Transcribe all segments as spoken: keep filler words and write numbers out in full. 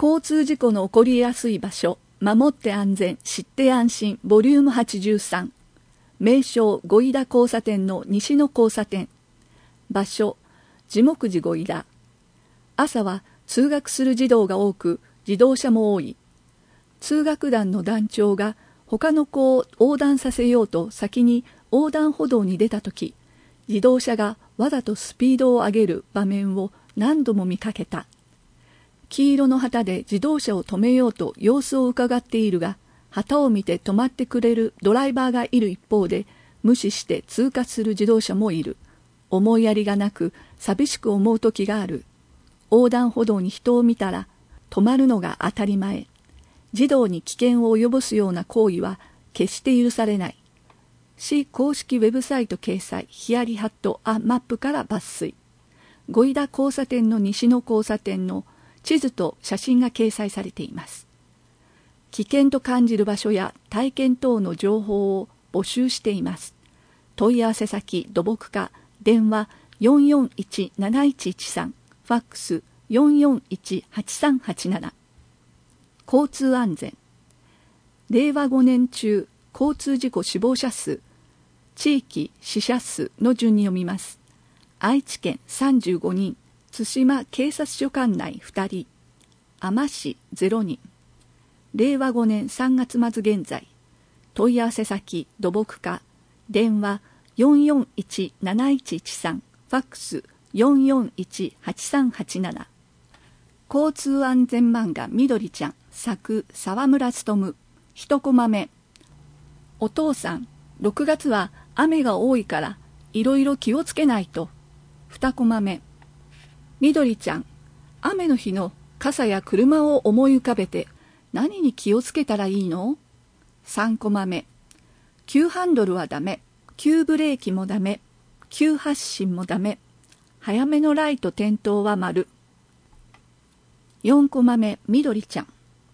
交通事故の起こりやすい場所、守って安全、知って安心、ボリュームはちじゅうさん。名称、五井田交差点の西の交差点。場所、地木寺五井田。朝は通学する児童が多く、自動車も多い。通学団の団長が他の子を横断させようと先に横断歩道に出たとき、自動車がわざとスピードを上げる場面を何度も見かけた。黄色の旗で自動車を止めようと様子をうかがっているが、旗を見て止まってくれるドライバーがいる一方で、無視して通過する自動車もいる。思いやりがなく寂しく思う時がある。横断歩道に人を見たら止まるのが当たり前。児童に危険を及ぼすような行為は決して許されない。市公式ウェブサイト掲載ヒヤリハットアマップから抜粋。五井田交差点の西の交差点の地図と写真が掲載されています。危険と感じる場所や体験等の情報を募集しています。問い合わせ先土木課、電話 よんよんいちなないちいちさん、ファックス よんよんいちはちさんはちなな。交通安全。れいわごねん中交通事故死亡者数、地域死者数の順に読みます。愛知県さんじゅうごにん、津島警察署管内ふたり、海士市ゼロにん。れいわごねんさんがつ末現在、問い合わせ先土木課、電話よんよんいちなないちいちさん、ファックスよんよんいちはちさんはちなな。交通安全漫画みどりちゃん、作沢村勉。一コマ目。お父さん、ろくがつは雨が多いからいろいろ気をつけないと。二コマ目。みどりちゃん、雨の日の傘や車を思い浮かべて何に気をつけたらいいの？三コマ目。急ハンドルはダメ、急ブレーキもダメ、急発進もダメ、早めのライト点灯は丸。四コマ目。みどりちゃん、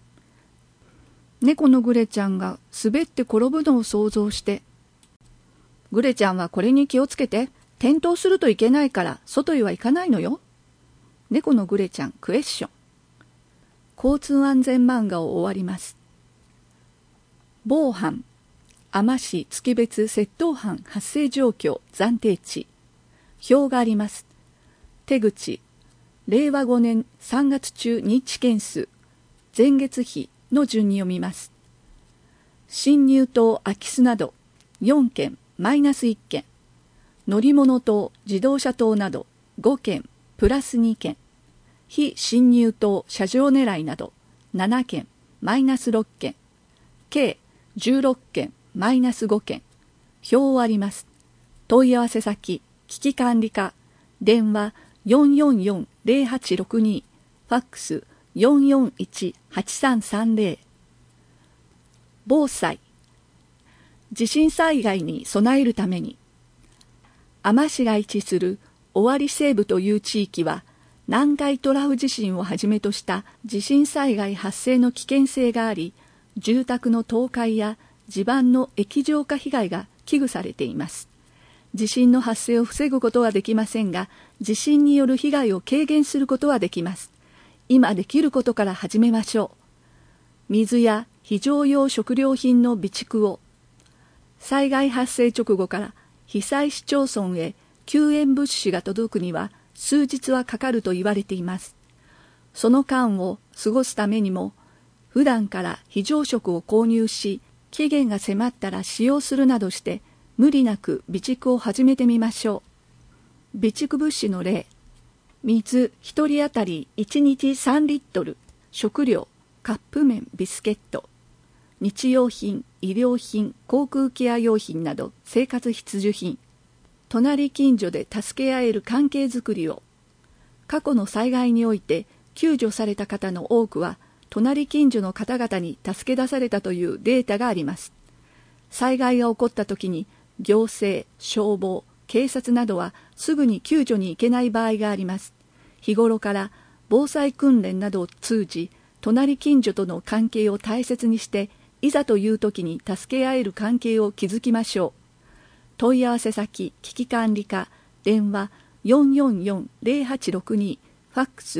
猫のグレちゃんが滑って転ぶのを想像して、グレちゃんはこれに気をつけて、転倒するといけないから外へは行かないのよ。猫のグレちゃんクエスチョン。交通安全漫画を終わります。防犯、海士月別窃盗犯発生状況暫定値。表があります。手口、れいわごねんさんがつ中認知件数、前月比の順に読みます。進入等空き巣などよんけんマイナスいっけん、乗り物等自動車等などごけんプラスにけん、非進入等車上狙いなどななけんマイナスろっけん、計じゅうろっけんマイナスごけん。表をあります。問い合わせ先危機管理課、電話よんよんよんぜろはちろくに、ファックスよんよんいちはちさんさんぜろ。防災、地震災害に備えるために。海士市が位置する尾張西部という地域は、南海トラフ地震をはじめとした地震災害発生の危険性があり、住宅の倒壊や地盤の液状化被害が危惧されています。地震の発生を防ぐことはできませんが、地震による被害を軽減することはできます。今できることから始めましょう。水や非常用食料品の備蓄を。災害発生直後から被災市町村へ救援物資が届くには数日はかかると言われています。その間を過ごすためにも、普段から非常食を購入し、期限が迫ったら使用するなどして、無理なく備蓄を始めてみましょう。備蓄物資の例。水ひとり当たりいちにちさんリットル、食料、カップ麺、ビスケット、日用品、医療品、航空ケア用品など生活必需品。隣近所で助け合える関係づくりを。過去の災害において救助された方の多くは、隣近所の方々に助け出されたというデータがあります。災害が起こった時に、行政、消防、警察などはすぐに救助に行けない場合があります。日頃から防災訓練などを通じ、隣近所との関係を大切にして、いざという時に助け合える関係を築きましょう。問い合わせ先危機管理課、電話よんよんよんぜろはちろくに、ファックス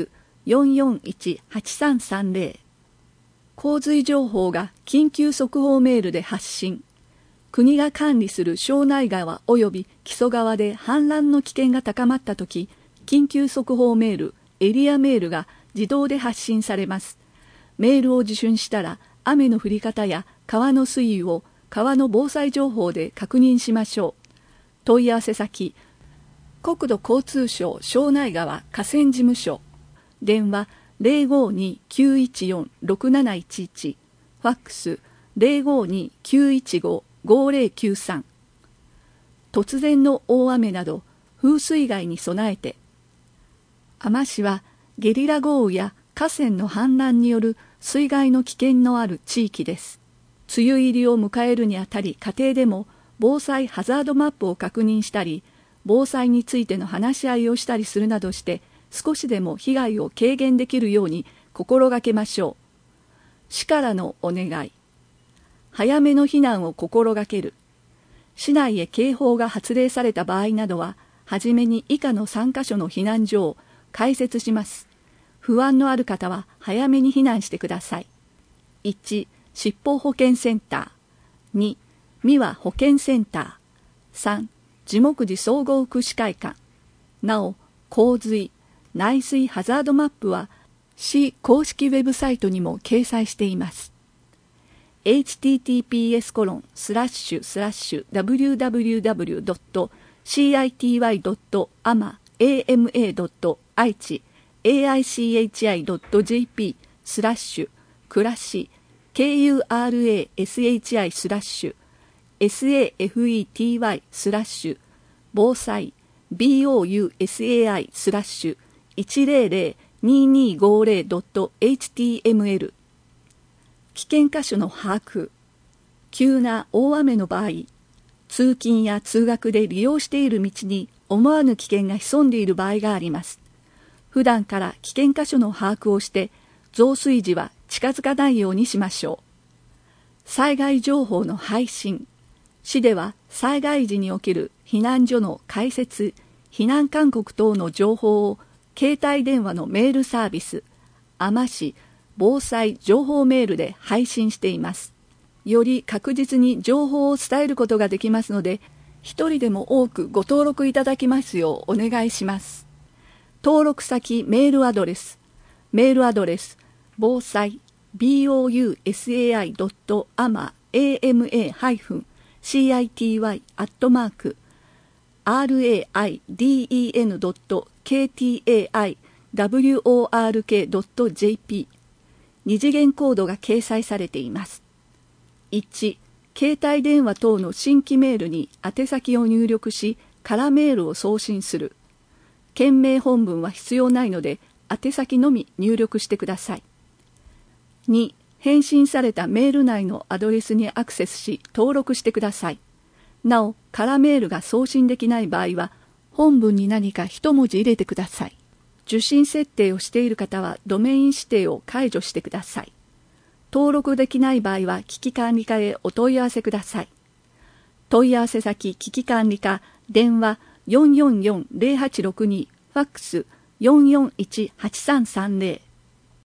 よんよんいちはちさんさんぜろ。洪水情報が緊急速報メールで発信。国が管理する庄内川及び木曽川で氾濫の危険が高まったとき、緊急速報メール、エリアメールが自動で発信されます。メールを受信したら、雨の降り方や川の水位を川の防災情報で確認しましょう。問い合わせ先、国土交通省庄内川河川事務所。電話 ゼロごに きゅういちよん ろくなないちいち。ファックス ゼロごに きゅういちご ごぜろきゅうさん。突然の大雨など風水害に備えて。海士はゲリラ豪雨や河川の氾濫による水害の危険のある地域です。梅雨入りを迎えるにあたり、家庭でも防災ハザードマップを確認したり、防災についての話し合いをしたりするなどして、少しでも被害を軽減できるように心がけましょう。市からのお願い。早めの避難を心がける。市内へ警報が発令された場合などは、はじめに以下のさんカ所の避難所を開設します。不安のある方は早めに避難してください。いち、疾病保健センター。に、三和保健センター。さん、地木寺総合福祉会館。なお、洪水、内水ハザードマップは市公式ウェブサイトにも掲載しています。エイチティーティーピーエスコロンスラッシュスラッシュダブリューダブリューダブリュードットシーアイティーワイドットアマエーエムエードットアイチエーアイシーエイチアイドットジェーピースラッシュ暮らし ケーユーアールエーエスエイチアイ スラッシュ エスエーエフイーティーワイ スラッシュ防災 ビーオーユーエスエーアイ スラッシュいちぜろぜろににごぜろドットエイチティーエムエル。 危険箇所の把握。急な大雨の場合、通勤や通学で利用している道に思わぬ危険が潜んでいる場合があります。普段から危険箇所の把握をして増水時は近づかないようにしましょう。災害情報の配信。市では災害時における避難所の開設、避難勧告等の情報を携帯電話のメールサービス、海士防災情報メールで配信しています。より確実に情報を伝えることができますので、一人でも多くご登録いただきますようお願いします。登録先メールアドレス、メールアドレス、防災 ビーオーユーエスエーアイドットアマエーエムエーハイフンシーアイティーワイアットマークアールエーアイディーイーエヌドットケーティーエーアイダブリューオーアールケードットジェーピー。二次元コードが掲載されています。いち、携帯電話等の新規メールに宛先を入力し、空メールを送信する。件名本文は必要ないので、宛先のみ入力してください。に、返信されたメール内のアドレスにアクセスし、登録してください。なお、空メールが送信できない場合は、本文に何か一文字入れてください。受信設定をしている方はドメイン指定を解除してください。登録できない場合は危機管理課へお問い合わせください。問い合わせ先危機管理課、電話 よんよんよんゼロはちろくに、ファックス よんよんいちはちさんさんぜろ。